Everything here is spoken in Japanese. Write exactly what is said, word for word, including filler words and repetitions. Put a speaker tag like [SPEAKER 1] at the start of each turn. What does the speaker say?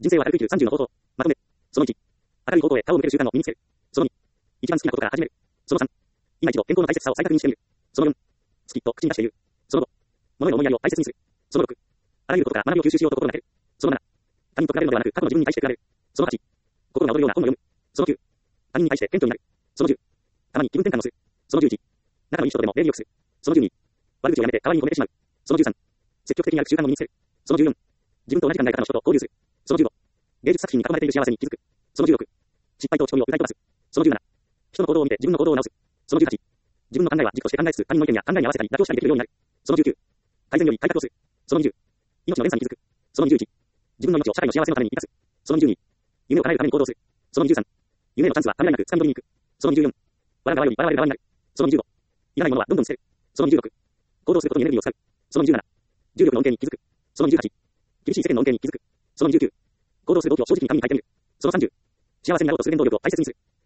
[SPEAKER 1] 人生を明るく生きるさんじゅうの方法。まとめ。そのいち。明るい方向へ顔を向ける習慣を身につける。そのに。一番好きなことから始める。そのさん。今一度健康の大切さを再確認してみる。そのよん。好きと口に出している。そのご。物への思いやりを大切にする。そのろく。あらゆることから学びを吸収しようと心がける。そのなな。他人と比べるのではなく過去の自分に対して比べる。そのはち。心が躍るような本を読む。そのきゅう。他人に対して謙虚になる。そのじゅう。たまに気分転換をする。そのじゅういち。仲のいい人とでも礼儀をする。そのじゅうに。悪口をやめて代わりに褒めてしまう。そのじゅうさん。積極的に歩く習慣を身につける。そのじゅうよん。自分と同じ考え方の人と交流する。そのじゅうご。芸術作品に囲まれている幸せに気づく。そのじゅうろく。失敗と落ち込みを歌い飛ばす。そのじゅうなな。人の行動を見て自分の行動を直す。そのじゅうはち。自分の考えは軸として考えつつ他人の意見や考えに合わせたり妥協したりできるようになる。そのじゅうきゅう。改善より改革をする。そのにじゅう。命の連鎖に気づく。そのにじゅういち。自分の命を社会の幸せのために生かす。そのにじゅうに。夢を叶えるために行動する。そのにじゅうさん。夢のチャンスはためらいなく掴み取りに行く。そのにじゅうよん。笑う側より笑われる側になる。そのにじゅうご。いらないものはどんどん捨てる。そのにじゅうろく。行動することにエネルギーを使う。そのにじゅうなな。重力の恩恵に気づく。そのにじゅうはち。厳しい世間の恩恵に気づく。そのにじゅうきゅう。行動する動機を正直に紙に書いてみる。そのさんじゅう。幸せになろうとする原動力を大切にする。